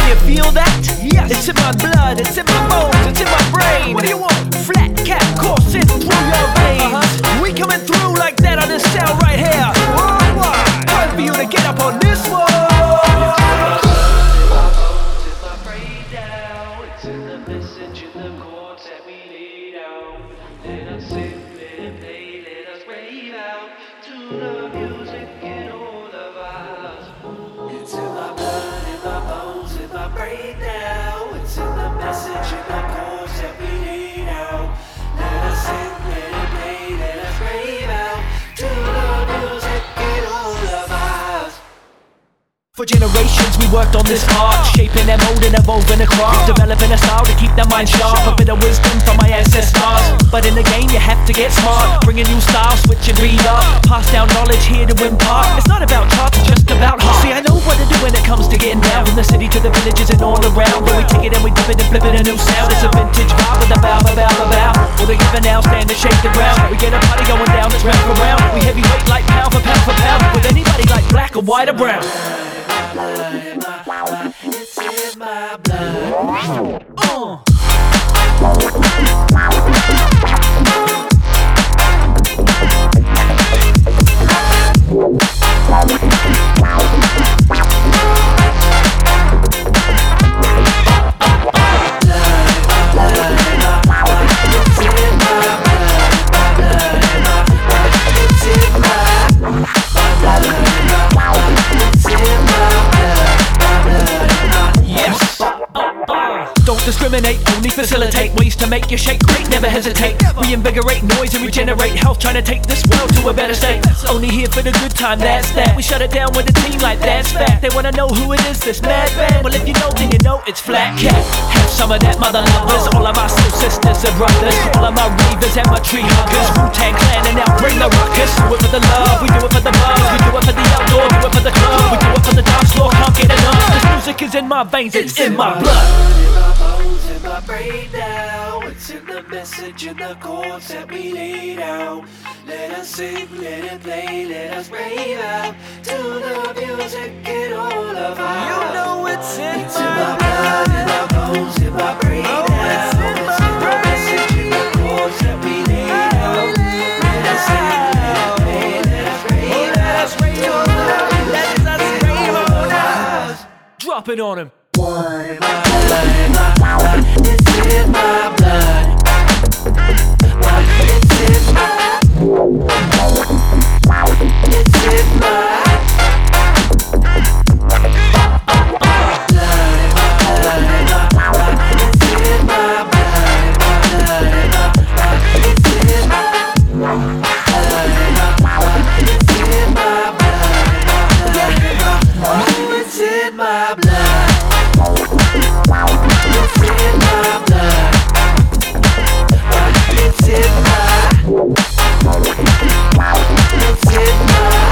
you feel that? Yes. It's in my blood, it's in my bones, it's in my brain. What do you want? Flat cap coursing through your veins. We coming through like that on this sound right here. Worldwide. Time for you to get up on this one. It's in the message in the chords that we laid out. Let us sing, let it play, let us rave out to the music in all of us. It's in my blood, in my bones, in my brain now. It's in the message in the chords that we laid out. Let us sing, let it play, let us rave out to the music in all of us. For generations we worked on this art, shaping and molding, evolving a craft, developing a style to keep the mind sharp, a bit of wisdom from my ancestors. But in the game you have to get smart, bring a new style, switch and read up, pass down knowledge here to impart. It's not about charts, it's just about heart. See, I know what to do when it comes to getting down, from the city to the villages and all around. When we take it and we dip it and flip it a new sound. It's a vintage vibe with a bow, a bow, a bow. All they give now stand and shake the ground. We get a party going down, let's round for round. We heavyweight like pound for pound for pound. With anybody like black or white or brown. It's in my blood. Don't discriminate, only facilitate ways to make you shake great, never hesitate. Reinvigorate noise and regenerate health, trying to take this world to a better state. Only here for the good time, that's that. We shut it down with a team like that's fact. They wanna know who it is, this madman. Well, if you know, then you know it's Flat Cat. Have some of that, mother lovers. All of my soul sisters and brothers, all of my reavers and my tree huggers. Wu-Tang Clan and now bring the ruckus. Do it for the love, we do it for the buzz. We do it for the outdoor, do it for the club. We do it for the dance floor, can't get enough. This music is in my veins, it's in my blood. In my brain now, it's in the message in the chords that we laid out. Let us sing, let it play, let us rave out to the music in all of us. You know it's in my blood, in my bones, in my brain now. It's in the message in the chords that we laid out. Let us sing, let it play, let us rave out to the music in all of us. Drop it on him. One in my blood, in my blood, it's in my blood. It's in my, it's in my blood, in my blood, it's in my blood, in my blood, it's in my blood, in my blood, it's in my blood, it's in my blood. It's in my